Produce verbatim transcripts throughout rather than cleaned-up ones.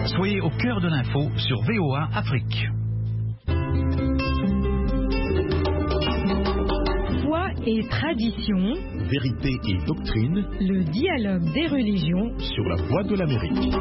Soyez au cœur de l'info sur V O A Afrique. Foi et tradition, vérité et doctrine, le dialogue des religions sur la voie de l'Amérique.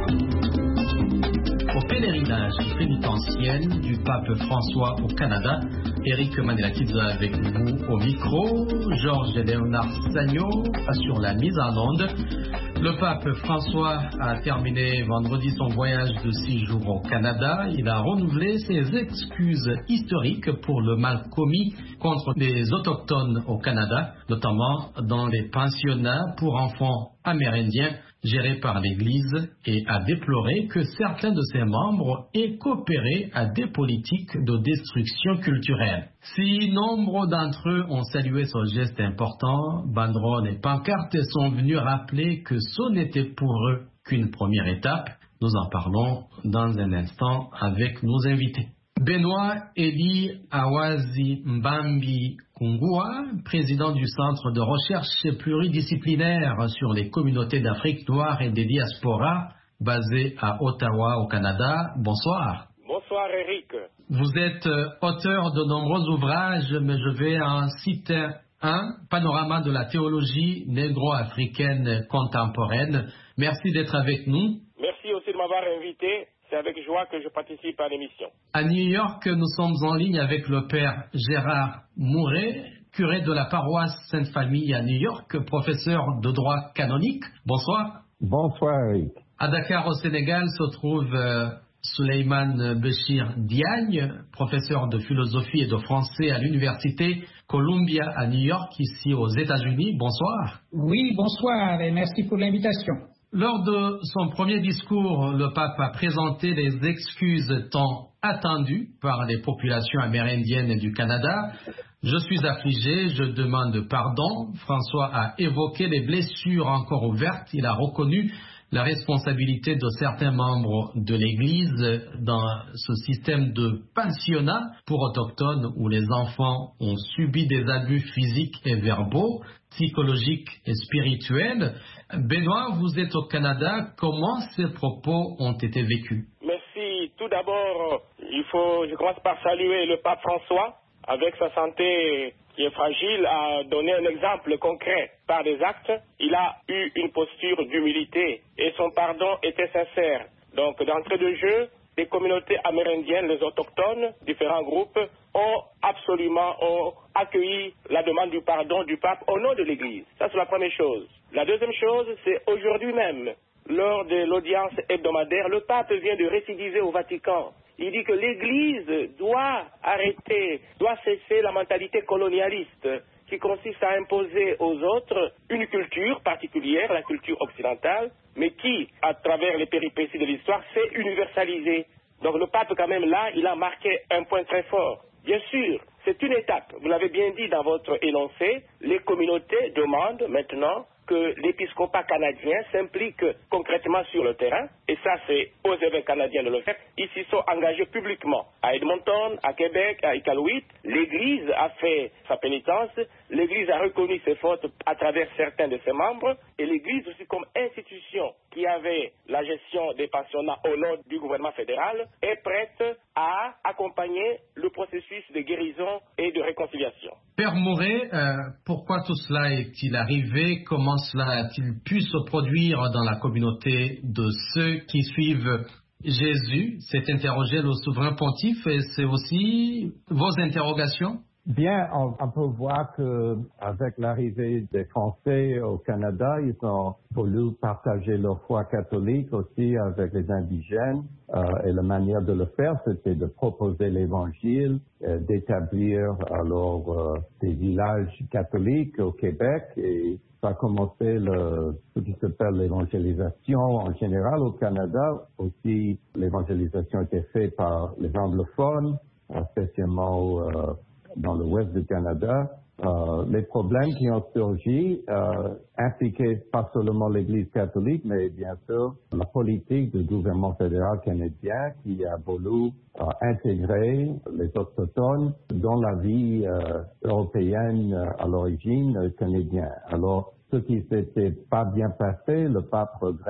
Au pèlerinage pénitentiel du pape François au Canada, Eric Manelakidza avec vous au micro, Georges Léonard Sagno assure la mise en onde. Le pape François a terminé vendredi son voyage de six jours au Canada. Il a renouvelé ses excuses historiques pour le mal commis contre les autochtones au Canada, notamment dans les pensionnats pour enfants amérindiens gérés par l'Église, et a déploré que certains de ses membres aient coopéré à des politiques de destruction culturelle. Si nombre d'entre eux ont salué ce geste important, banderoles et pancartes sont venus rappeler que ce n'était pour eux qu'une première étape. Nous en parlons dans un instant avec nos invités. Benoît Eli Awazi Mbambi Kungua, président du Centre de recherche pluridisciplinaire sur les communautés d'Afrique noire et des diasporas, basé à Ottawa, au Canada. Bonsoir. Bonsoir Eric. Vous êtes auteur de nombreux ouvrages, mais je vais en citer un, Panorama de la théologie négro-africaine contemporaine. Merci d'être avec nous. Merci aussi de m'avoir invité. C'est avec joie que je participe à l'émission. À New York, nous sommes en ligne avec le père Gérard Mouret, curé de la paroisse Sainte-Famille à New York, professeur de droit canonique. Bonsoir. Bonsoir, Eric. À Dakar, au Sénégal, se trouve euh, Souleymane Béchir Diagne, professeur de philosophie et de français à l'université Columbia à New York, ici aux États-Unis. Bonsoir. Oui, bonsoir et merci pour l'invitation. Lors de son premier discours, le pape a présenté les excuses tant attendues par les populations amérindiennes du Canada. Je suis affligé, je demande pardon. François a évoqué les blessures encore ouvertes. Il a reconnu la responsabilité de certains membres de l'Église dans ce système de pensionnat pour autochtones où les enfants ont subi des abus physiques et verbaux, psychologiques et spirituels. Benoît, vous êtes au Canada. Comment ces propos ont été vécus? Merci. Tout d'abord, il faut, je commence par saluer le pape François, avec sa santé qui est fragile, a donné un exemple concret par des actes. Il a eu une posture d'humilité et son pardon était sincère. Donc, d'entrée de jeu, les communautés amérindiennes, les autochtones, différents groupes, ont absolument ont accueilli la demande du pardon du pape au nom de l'Église. Ça, c'est la première chose. La deuxième chose, c'est aujourd'hui même, lors de l'audience hebdomadaire, le pape vient de récidiver au Vatican. Il dit que l'Église doit arrêter, doit cesser la mentalité colonialiste qui consiste à imposer aux autres une culture particulière, la culture occidentale, mais qui, à travers les péripéties de l'histoire, s'est universalisée. Donc le pape, quand même, là, il a marqué un point très fort. Bien sûr, c'est une étape. Vous l'avez bien dit dans votre énoncé, les communautés demandent maintenant que l'épiscopat canadien s'implique concrètement sur le terrain, et ça c'est aux évêques canadiens de le faire. Ils s'y sont engagés publiquement. À Edmonton, à Québec, à Iqaluit, l'Église a fait sa pénitence, l'Église a reconnu ses fautes à travers certains de ses membres, et l'Église aussi comme institution qui avait la gestion des pensionnats au nom du gouvernement fédéral est prête à accompagner le processus de guérison et de réconciliation. Père Mouret, euh, pourquoi tout cela est-il arrivé? Comment cela a-t-il pu se produire dans la communauté de ceux qui suivent Jésus? C'est interrogé le souverain pontife et c'est aussi vos interrogations? Bien, on, on peut voir que avec l'arrivée des Français au Canada, ils ont voulu partager leur foi catholique aussi avec les indigènes. Euh, et la manière de le faire, c'était de proposer l'Évangile, euh, d'établir alors euh, des villages catholiques au Québec. Et ça a commencé le, ce qui s'appelle l'évangélisation en général au Canada. Aussi, l'évangélisation était faite par les anglophones, spécialement euh, dans l'ouest du Canada. Euh, les problèmes qui ont surgi euh, impliquaient pas seulement l'Église catholique, mais bien sûr la politique du gouvernement fédéral canadien qui a voulu euh, intégrer les autochtones dans la vie euh, européenne euh, à l'origine euh, canadienne. Alors, ce qui s'était pas bien passé, le pape regrette.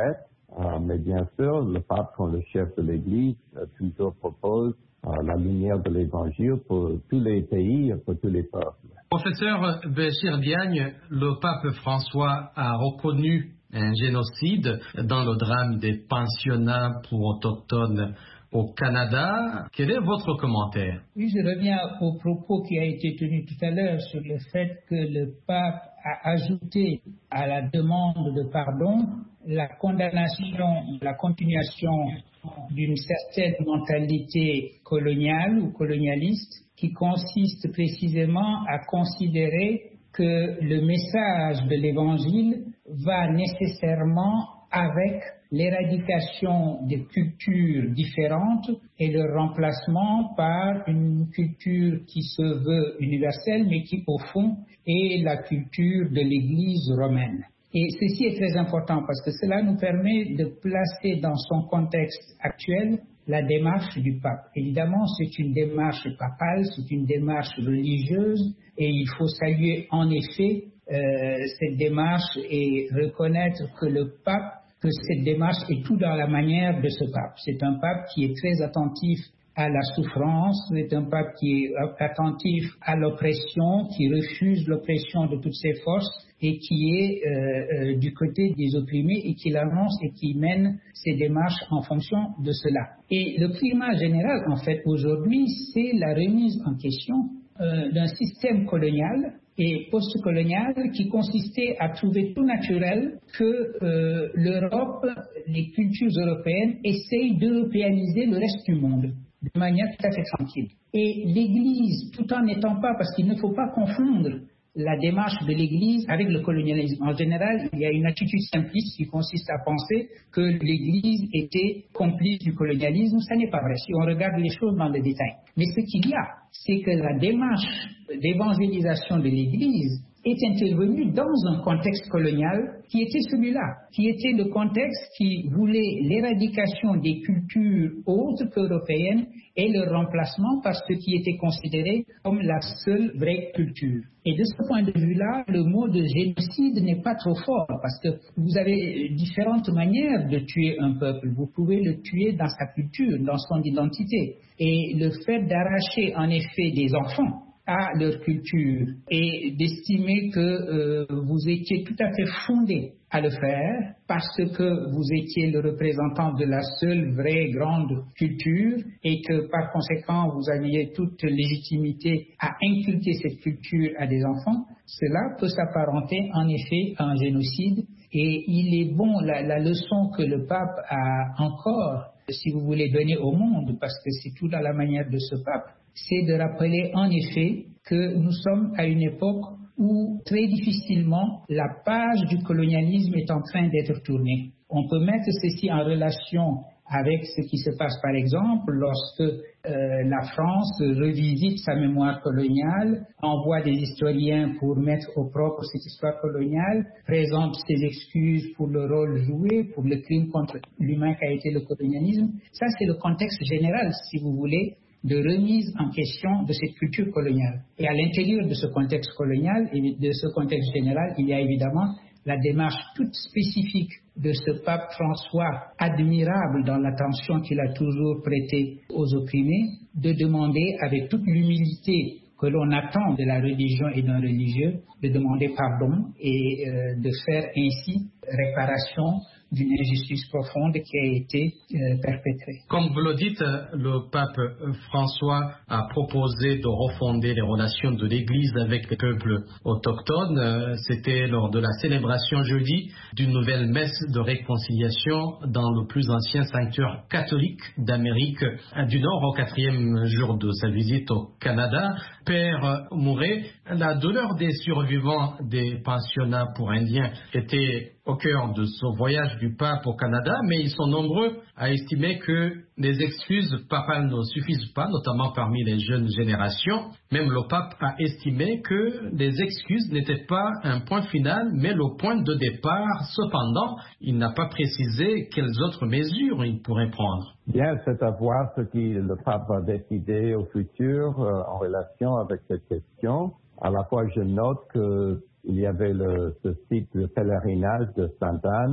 Euh, mais bien sûr, le pape, comme le chef de l'Église, euh, toujours propose euh, la lumière de l'Évangile pour tous les pays et pour tous les peuples. Professeur Béchir Diagne, le pape François a reconnu un génocide dans le drame des pensionnats pour autochtones au Canada. Quel est votre commentaire? Oui, je reviens au propos qui a été tenu tout à l'heure sur le fait que le pape a ajouté à la demande de pardon la condamnation, la continuation d'une certaine mentalité coloniale ou colonialiste qui consiste précisément à considérer que le message de l'Évangile va nécessairement avec l'éradication des cultures différentes et le remplacement par une culture qui se veut universelle mais qui au fond est la culture de l'Église romaine. Et ceci est très important parce que cela nous permet de placer dans son contexte actuel la démarche du pape. Évidemment, c'est une démarche papale, c'est une démarche religieuse et il faut saluer en effet euh, cette démarche et reconnaître que le pape, que cette démarche est tout dans la manière de ce pape. C'est un pape qui est très attentif à la souffrance, c'est un pape qui est attentif à l'oppression, qui refuse l'oppression de toutes ses forces et qui est euh, euh, du côté des opprimés et qui l'annonce et qui mène ses démarches en fonction de cela. Et le climat général, en fait, aujourd'hui, c'est la remise en question euh, d'un système colonial et postcolonial qui consistait à trouver tout naturel que euh, l'Europe, les cultures européennes essayent d'européaniser le reste du monde de manière tout à fait tranquille. Et l'Église, tout en n'étant pas, parce qu'il ne faut pas confondre la démarche de l'Église avec le colonialisme. En général, il y a une attitude simpliste qui consiste à penser que l'Église était complice du colonialisme. Ça n'est pas vrai, si on regarde les choses dans le détail. Mais ce qu'il y a, c'est que la démarche d'évangélisation de l'Église est intervenue dans un contexte colonial qui était celui-là, qui était le contexte qui voulait l'éradication des cultures autres qu'européennes et le remplacement par ce qui était considéré comme la seule vraie culture. Et de ce point de vue-là, le mot de génocide n'est pas trop fort parce que vous avez différentes manières de tuer un peuple. Vous pouvez le tuer dans sa culture, dans son identité. Et le fait d'arracher en effet des enfants à leur culture et d'estimer que euh, vous étiez tout à fait fondé à le faire parce que vous étiez le représentant de la seule vraie grande culture et que par conséquent vous aviez toute légitimité à inculquer cette culture à des enfants, cela peut s'apparenter en effet à un génocide. Et il est bon, la, la leçon que le pape a encore, si vous voulez, donner au monde, parce que c'est tout dans la manière de ce pape, c'est de rappeler en effet que nous sommes à une époque où très difficilement la page du colonialisme est en train d'être tournée. On peut mettre ceci en relation avec ce qui se passe par exemple lorsque euh, la France revisite sa mémoire coloniale, envoie des historiens pour mettre au propre cette histoire coloniale, présente ses excuses pour le rôle joué, pour le crime contre l'humain qu'a été le colonialisme. Ça, c'est le contexte général, si vous voulez, de remise en question de cette culture coloniale. Et à l'intérieur de ce contexte colonial et de ce contexte général, il y a évidemment la démarche toute spécifique de ce pape François, admirable dans l'attention qu'il a toujours prêtée aux opprimés, de demander avec toute l'humilité que l'on attend de la religion et d'un religieux, de demander pardon et euh, de faire ainsi réparation d'une injustice profonde qui a été euh, perpétrée. Comme vous le dites, le pape François a proposé de refonder les relations de l'Église avec les peuples autochtones. C'était lors de la célébration jeudi d'une nouvelle messe de réconciliation dans le plus ancien sanctuaire catholique d'Amérique du Nord au quatrième jour de sa visite au Canada. Père Mouret, la douleur des survivants des pensionnats pour Indiens était au cœur de ce voyage du pape au Canada, mais ils sont nombreux à estimer que les excuses papales ne suffisent pas, notamment parmi les jeunes générations. Même le pape a estimé que les excuses n'étaient pas un point final, mais le point de départ. Cependant, il n'a pas précisé quelles autres mesures il pourrait prendre. Bien, c'est à voir ce que le pape va décider au futur euh, en relation avec cette question. À la fois, je note qu'il y avait le, ce site de pèlerinage de Sainte-Anne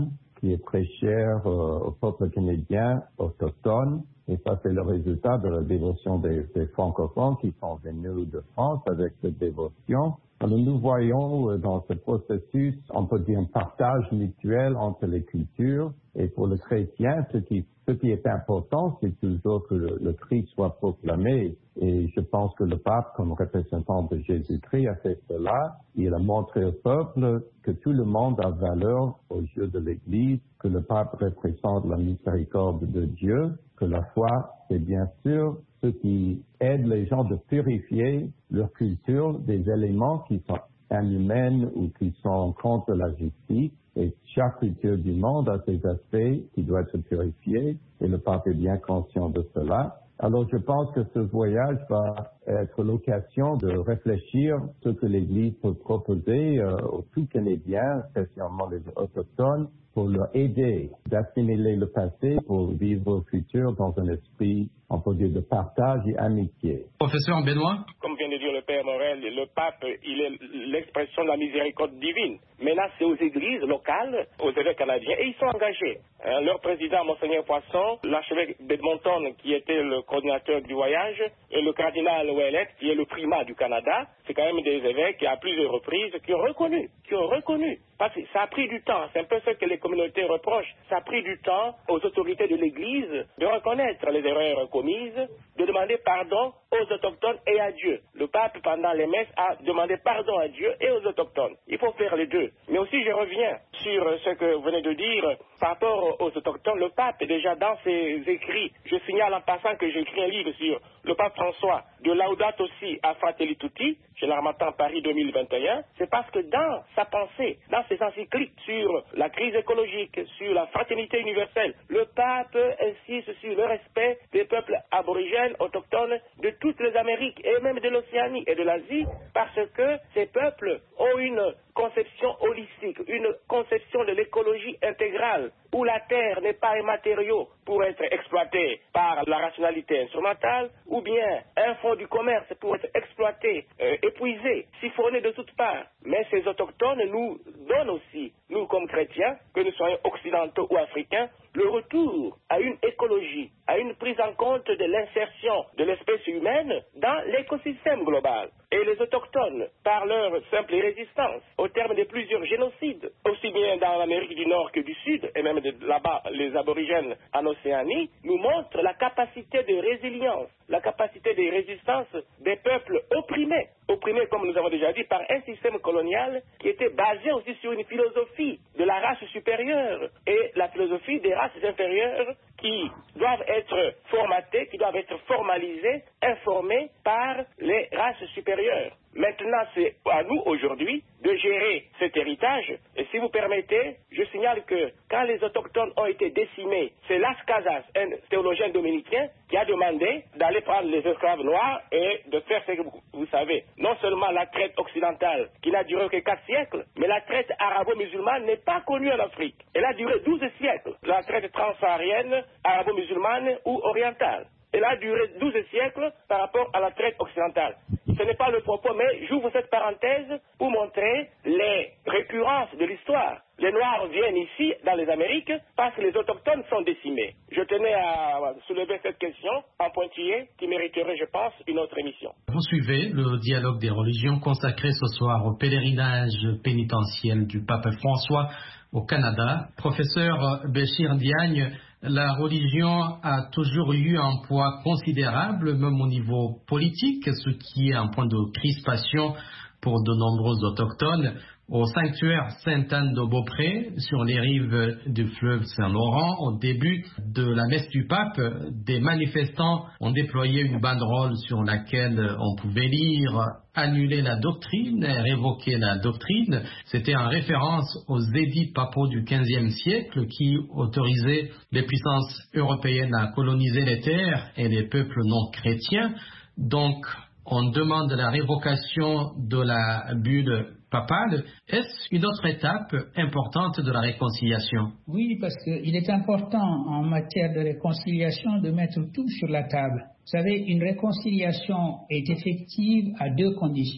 qui est très cher euh, au peuple canadien autochtone. Et ça, c'est le résultat de la dévotion des, des francophones qui sont venus de France avec cette dévotion. Alors, nous voyons euh, dans ce processus, on peut dire un partage mutuel entre les cultures. Et pour le chrétien, ce qui, ce qui est important, c'est toujours que le, le Christ soit proclamé. Et je pense que le pape, comme représentant de Jésus-Christ, a fait cela. Il a montré au peuple que tout le monde a valeur aux yeux de l'Église, que le pape représente la miséricorde de Dieu, que la foi, c'est bien sûr ce qui aide les gens de purifier leur culture des éléments qui sont inhumains ou qui sont contre la justice. Et chaque culture du monde a ses aspects qui doivent être purifiés, et le pape est bien conscient de cela. Alors je pense que ce voyage va être l'occasion de réfléchir ce que l'Église peut proposer euh, aux tout Canadiens, spécialement les autochtones, pour leur aider d'assimiler le passé pour vivre au futur dans un esprit, on peut dire, de partage et amitié. Professeur Benoît? Comme vient de dire le Père Morel, le pape, il est l'expression de la miséricorde divine. Maintenant, c'est aux églises locales, aux évêques canadiens, et ils sont engagés. Euh, leur président, Monseigneur Poisson, l'archevêque d'Edmonton, qui était le coordinateur du voyage, et le cardinal Ouellet, qui est le primat du Canada, c'est quand même des évêques qui, à plusieurs reprises, qui ont reconnu, qui ont reconnu. Parce que ça a pris du temps, c'est un peu ce que les communautés reprochent, ça a pris du temps aux autorités de l'Église de reconnaître les erreurs commises, de demander pardon aux autochtones et à Dieu. Le pape, pendant les messes, a demandé pardon à Dieu et aux autochtones. Il faut faire les deux. Mais aussi, je reviens sur ce que vous venez de dire par rapport aux autochtones. Le pape, déjà dans ses écrits, je signale en passant que j'ai écrit un livre sur le pape François, de Laudato Si à Fratelli Tutti, chez l'Harmattan Paris deux mille vingt et un, c'est parce que dans sa pensée, dans ses encycliques sur la crise écologique, sur la fraternité universelle, le pape insiste sur le respect des peuples aborigènes, autochtones de toutes les Amériques et même de l'Océanie et de l'Asie, parce que ces peuples ont une conception holistique, une conception de l'écologie intégrale, où la terre n'est pas un matériau pour être exploité par la rationalité instrumentale, ou bien un fonds du commerce pour être exploité, euh, épuisé, siphonné de toutes parts. Mais ces autochtones nous donnent aussi, nous comme chrétiens, que nous soyons occidentaux ou africains, le retour à une écologie, à une prise en compte de l'insertion de l'espèce humaine dans l'écosystème global. Et les autochtones, par leur simple résistance, au terme de plusieurs génocides, aussi bien dans l'Amérique du Nord que du Sud, et même de là-bas, les aborigènes en Océanie, nous montrent la capacité de résilience, la capacité de résistance des peuples opprimés. Opprimés, comme nous avons déjà dit, par un système colonial qui était basé aussi sur une philosophie de la race supérieure et la philosophie des races inférieures qui doivent être formatées, qui doivent être formalisées, informées par les races supérieures. Maintenant, c'est à nous, aujourd'hui, de gérer cet héritage. Et si vous permettez, je signale que quand les autochtones ont été décimés, c'est Las Casas, un théologien dominicain, qui a demandé d'aller prendre les esclaves noirs et de faire ce que vous, vous savez. Non seulement la traite occidentale, qui n'a duré que quatre siècles, mais la traite arabo-musulmane n'est pas connue en Afrique. Elle a duré douze siècles. La traite transsaharienne, arabo-musulmane ou orientale. Elle a duré douze siècles par rapport à la traite occidentale. Ce n'est pas le propos, mais j'ouvre cette parenthèse pour montrer les récurrences de l'histoire. Les Noirs viennent ici, dans les Amériques, parce que les autochtones sont décimés. Je tenais à soulever cette question en pointillé qui mériterait, je pense, une autre émission. Vous suivez le dialogue des religions consacré ce soir au pèlerinage pénitentiel du pape François au Canada. Professeur Béchir Diagne, la religion a toujours eu un poids considérable, même au niveau politique, ce qui est un point de crispation pour de nombreux autochtones. Au sanctuaire Sainte-Anne-de-Beaupré, sur les rives du fleuve Saint-Laurent, au début de la messe du pape, des manifestants ont déployé une banderole sur laquelle on pouvait lire « Annuler la doctrine, révoquer la doctrine ». C'était en référence aux édits papaux du quinzième siècle qui autorisaient les puissances européennes à coloniser les terres et les peuples non chrétiens. Donc, on demande la révocation de la bulle papale. Est-ce une autre étape importante de la réconciliation? Oui, parce qu'il est important en matière de réconciliation de mettre tout sur la table. Vous savez, une réconciliation est effective à deux conditions.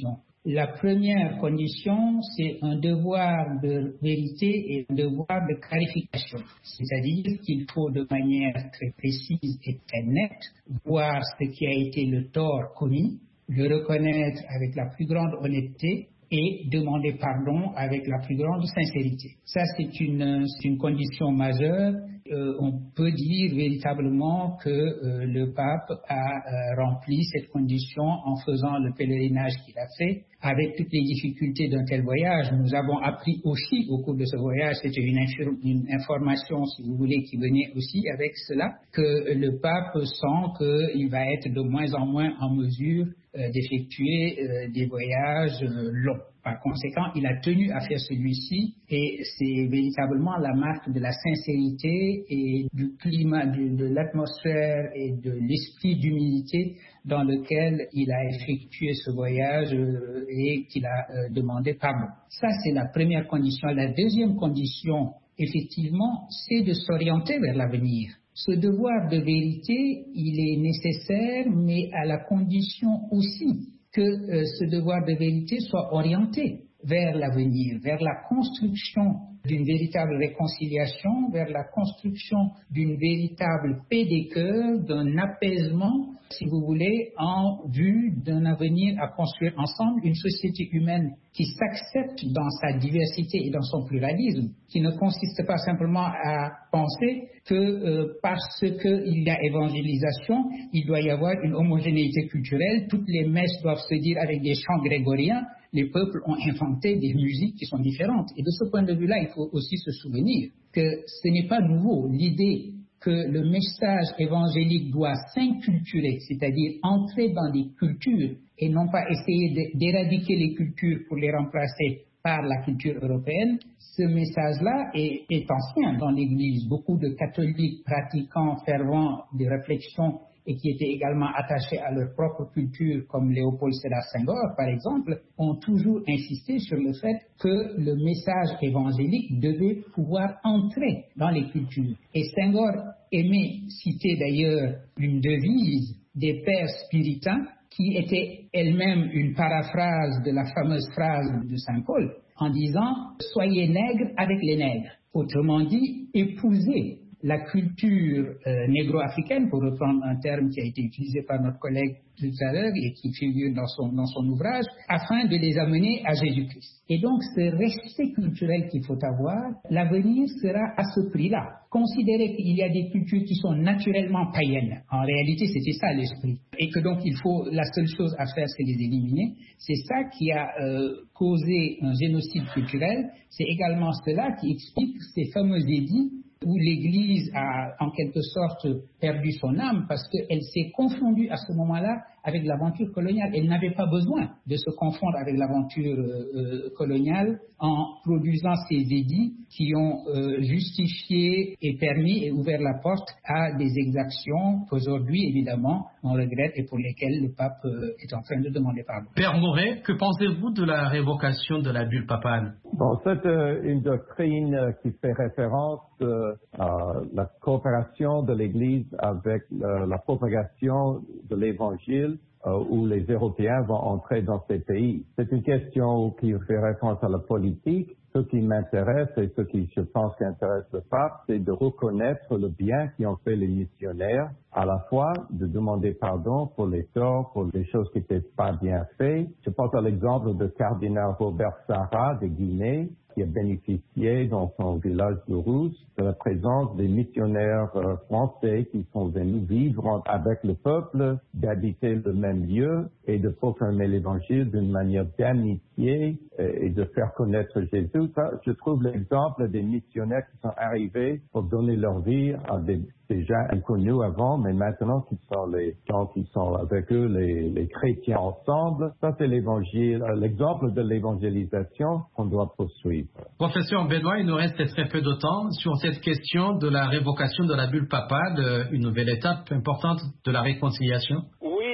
La première condition, c'est un devoir de vérité et un devoir de clarification. C'est-à-dire qu'il faut de manière très précise et très nette voir ce qui a été le tort commis, le reconnaître avec la plus grande honnêteté et demander pardon avec la plus grande sincérité. Ça, c'est une, c'est une condition majeure. Euh, on peut dire véritablement que euh, le pape a euh, rempli cette condition en faisant le pèlerinage qu'il a fait. Avec toutes les difficultés d'un tel voyage, nous avons appris aussi au cours de ce voyage, c'était une, infir- une information, si vous voulez, qui venait aussi avec cela, que le pape sent qu'il va être de moins en moins en mesure euh, d'effectuer euh, des voyages euh, longs. Par conséquent, il a tenu à faire celui-ci et c'est véritablement la marque de la sincérité et du climat, de, de l'atmosphère et de l'esprit d'humilité dans lequel il a effectué ce voyage euh, et qu'il a euh, demandé pardon. Ça, c'est la première condition. La deuxième condition, effectivement, c'est de s'orienter vers l'avenir. Ce devoir de vérité, il est nécessaire, mais à la condition aussi que euh, ce devoir de vérité soit orienté vers l'avenir, vers la construction d'une véritable réconciliation, vers la construction d'une véritable paix des cœurs, d'un apaisement, si vous voulez, en vue d'un avenir à construire ensemble, une société humaine qui s'accepte dans sa diversité et dans son pluralisme, qui ne consiste pas simplement à penser que euh, parce qu'il y a évangélisation, il doit y avoir une homogénéité culturelle, toutes les messes doivent se dire avec des chants grégoriens. Les peuples ont inventé des musiques qui sont différentes. Et de ce point de vue-là, il faut aussi se souvenir que ce n'est pas nouveau. L'idée que le message évangélique doit s'inculturer, c'est-à-dire entrer dans les cultures et non pas essayer d'éradiquer les cultures pour les remplacer par la culture européenne, ce message-là est, est ancien dans l'Église. Beaucoup de catholiques pratiquants, fervents de réflexion et qui étaient également attachés à leur propre culture, comme Léopold Sédar Senghor, par exemple, ont toujours insisté sur le fait que le message évangélique devait pouvoir entrer dans les cultures. Et Senghor aimait citer d'ailleurs une devise des pères spiritains qui était elle-même une paraphrase de la fameuse phrase de Saint Paul, en disant « Soyez nègres avec les nègres ». Autrement dit, épousez la culture euh, négro-africaine, pour reprendre un terme qui a été utilisé par notre collègue tout à l'heure et qui figure dans son, dans son ouvrage, afin de les amener à Jésus-Christ. Et donc, ce respect culturel qu'il faut avoir, l'avenir sera à ce prix-là. Considérer qu'il y a des cultures qui sont naturellement païennes. En réalité, c'était ça l'esprit. Et que donc, il faut, la seule chose à faire, c'est les éliminer. C'est ça qui a euh, causé un génocide culturel. C'est également cela qui explique ces fameux édits où l'Église a en quelque sorte perdu son âme parce qu'elle s'est confondue à ce moment-là avec l'aventure coloniale. Elle n'avait pas besoin de se confondre avec l'aventure euh, coloniale en produisant ces édits qui ont euh, justifié et permis et ouvert la porte à des exactions qu'aujourd'hui, évidemment, on regrette et pour lesquelles le pape euh, est en train de demander pardon. Père Mouret, que pensez-vous de la révocation de la bulle papale? Bon, c'est euh, une doctrine euh, qui fait référence euh, à la coopération de l'Église avec euh, la propagation de l'Évangile euh, où les Européens vont entrer dans ces pays. C'est une question qui fait référence à la politique. Ce qui m'intéresse et ce qui, je pense, qui intéresse le pape, c'est de reconnaître le bien qui ont fait les missionnaires, à la fois de demander pardon pour les torts, pour les choses qui n'étaient pas bien faites. Je pense à l'exemple de cardinal Robert Sarra de Guinée, qui a bénéficié dans son village de Rousse de la présence des missionnaires euh, français qui sont venus vivre avec le peuple, d'habiter le même lieu et de proclamer l'Évangile d'une manière d'amitié et de faire connaître Jésus. Ça, je trouve l'exemple des missionnaires qui sont arrivés pour donner leur vie à des, des gens inconnus avant, mais maintenant qui sont les gens qui sont avec eux, les, les chrétiens ensemble. Ça, c'est l'Évangile, l'exemple de l'évangélisation qu'on doit poursuivre. Professeur Benoît, il nous reste très peu de temps sur cette question de la révocation de la bulle papale, une nouvelle étape importante de la réconciliation. Oui, comme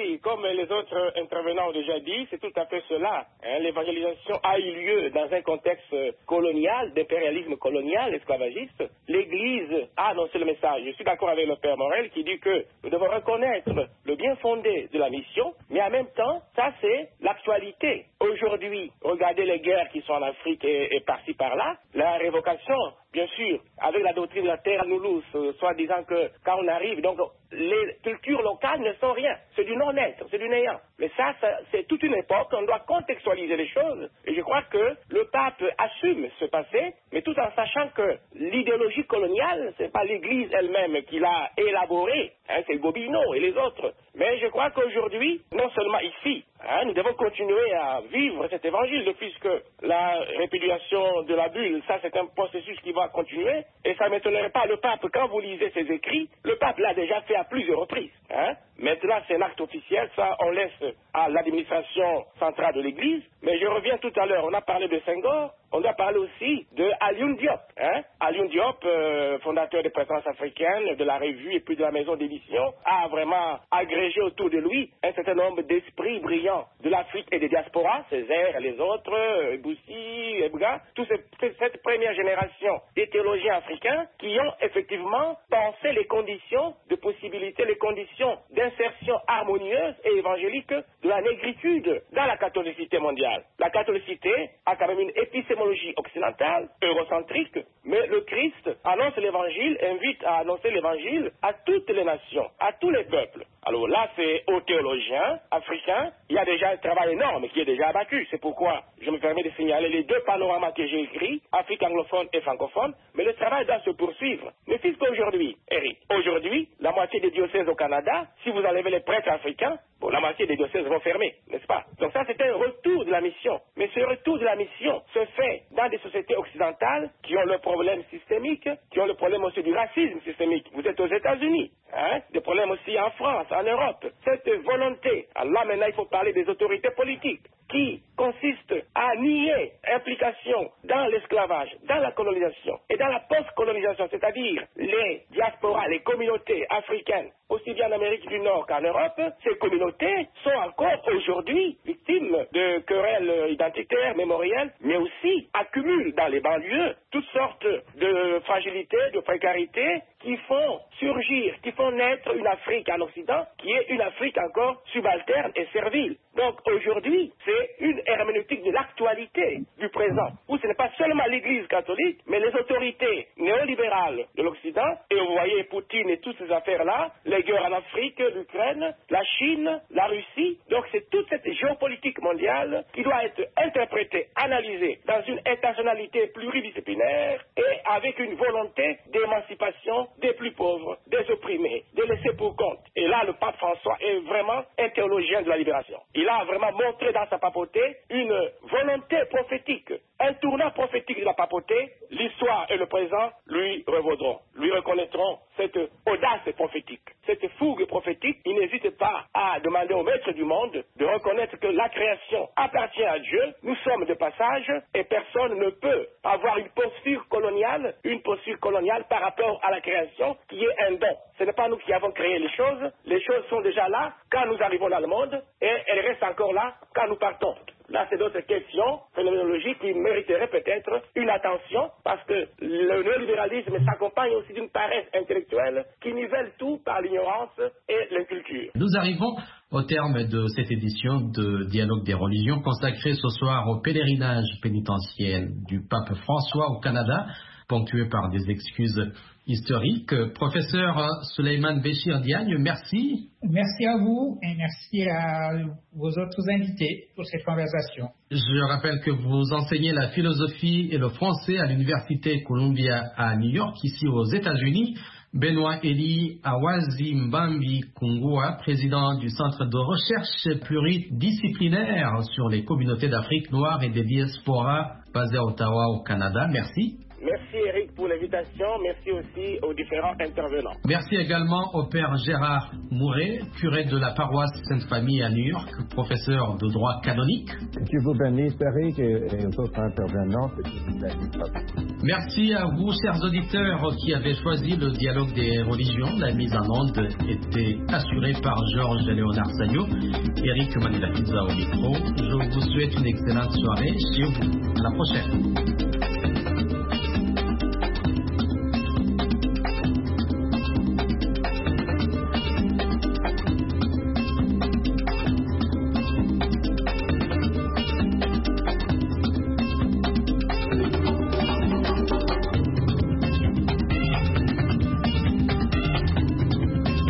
comme les autres intervenants ont déjà dit, c'est tout à fait cela. Hein. L'évangélisation a eu lieu dans un contexte colonial, d'impérialisme colonial, esclavagiste. L'Église a annoncé le message. Je suis d'accord avec le Père Morel qui dit que nous devons reconnaître le bien fondé de la mission, mais en même temps, ça c'est l'actualité. Aujourd'hui, regardez les guerres qui sont en Afrique et, et par-ci par-là, la révocation, bien sûr, avec la doctrine de la terre noulouse, euh, soit disant que quand on arrive, donc les cultures locales ne sont rien, c'est du non-être, c'est du néant. Mais ça, ça c'est toute une époque, on doit contextualiser les choses. Et je crois que le pape assume ce passé, mais tout en sachant que l'idéologie coloniale, c'est pas l'Église elle-même qui l'a élaborée, hein, c'est Gobineau et les autres. Mais je crois qu'aujourd'hui, non seulement ici, hein, nous devons continuer à vivre cet évangile, puisque la répudiation de la bulle, ça c'est un processus qui va continuer, et ça ne m'étonnerait pas, le pape, quand vous lisez ses écrits, le pape l'a déjà fait à plusieurs reprises. Hein. Maintenant, c'est l'acte officiel, ça on laisse à l'administration centrale de l'Église, mais je reviens tout à l'heure, on a parlé de Senghor, on doit parler aussi de Alioune Diop. Hein. Alioune Diop, euh, fondateur des présences africaines, de la revue et puis de la maison d'édition, a vraiment agrégé autour de lui un certain nombre d'esprits brillants de l'Afrique et des diasporas, Césaire et les autres, euh, Boussi, Ebga, toute cette première génération des théologiens africains qui ont effectivement pensé les conditions de possibilité, les conditions d'insertion harmonieuse et évangélique de la négritude dans la catholicité mondiale. La catholicité a quand même une épistémologie occidentale, eurocentrique, mais le Christ annonce l'évangile, invite à annoncer l'évangile à toutes les nations, à tous les peuples. Alors là, c'est aux théologiens africains, il y a déjà un travail énorme qui est déjà abattu. C'est pourquoi je me permets de signaler les deux panoramas que j'ai écrits, Afrique anglophone et francophone, mais le travail doit se poursuivre. Ne fût-ce qu'aujourd'hui, Eric, aujourd'hui, la moitié des diocèses au Canada, si vous enlevez les prêtres africains, bon, la moitié des diocèses vont fermer, n'est-ce pas? Donc ça, c'est un retour de la mission. Mais ce retour de la mission se fait dans des sociétés occidentales qui ont le problème systémique, qui ont le problème aussi du racisme systémique. Vous êtes aux États-Unis, hein? Des problèmes aussi en France, en Europe. Cette volonté, alors là maintenant il faut parler des autorités politiques, qui consiste à nier implication dans l'esclavage, dans la colonisation et dans la post-colonisation, c'est-à-dire les diasporas, les communautés africaines, aussi bien en Amérique du Nord qu'en Europe. Ces communautés sont encore aujourd'hui victimes de querelles identitaires, mémorielles, mais aussi accumulent dans les banlieues toutes sortes de fragilités, de précarités qui font surgir, qui font naître une Afrique en Occident qui est une Afrique encore subalterne et servile. Donc aujourd'hui, c'est une herméneutique de l'actualité du présent, où ce n'est pas seulement l'Église catholique, mais les autorités néolibérales de l'Occident, et vous voyez Poutine et toutes ces affaires-là, les guerres en Afrique, l'Ukraine, la Chine, la Russie. Donc c'est toute cette géopolitique mondiale qui doit être interprétée, analysée dans une intentionnalité pluridisciplinaire et avec une volonté d'émancipation des plus pauvres, des opprimés, des laissés pour compte. Et là, le pape François est vraiment un théologien de la libération. Il a vraiment montré dans sa papauté une volonté prophétique, un tournant prophétique de la papauté. L'histoire et le présent lui revaudront, lui reconnaîtront cette audace prophétique, cette fougue prophétique. Il n'hésite pas à demander au maître du monde de reconnaître que la création appartient à Dieu. Nous sommes de passage et personne ne peut avoir une posture coloniale, une posture coloniale par rapport à la création qui est un don. Ce n'est pas nous qui avons créé les choses. Les choses sont déjà là quand nous arrivons dans le monde et elles restent encore là quand nous partons. Là, c'est d'autres questions phénoménologiques qui mériteraient peut-être une attention parce que le néolibéralisme s'accompagne aussi d'une paresse intellectuelle qui nivelle tout par l'ignorance et l'inculture. Nous arrivons au terme de cette édition de Dialogue des religions consacrée ce soir au pèlerinage pénitentiel du pape François au Canada, ponctué par des excuses historiques. Professeur Souleymane Béchir Diagne, merci. Merci à vous et merci à vos autres invités pour cette conversation. Je rappelle que vous enseignez la philosophie et le français à l'Université Columbia à New York, ici aux États-Unis. Benoît Eli Awazi Mbambi Kungua, président du Centre de recherche pluridisciplinaire sur les communautés d'Afrique noire et des diasporas basé à Ottawa au Canada. Merci. Merci Eric pour pour l'invitation. Merci aussi aux différents intervenants. Merci également au père Gérard Mouret, curé de la paroisse Sainte-Famille à New York, professeur de droit canonique. Que vous bénisse, Eric, et, et aux autres intervenants. Que vous bénisse. Merci à vous, chers auditeurs, qui avez choisi le dialogue des religions. La mise en onde était assurée par Georges Léonard Sagno, Eric Manila Pizza au micro. Je vous souhaite une excellente soirée chez vous. À la prochaine.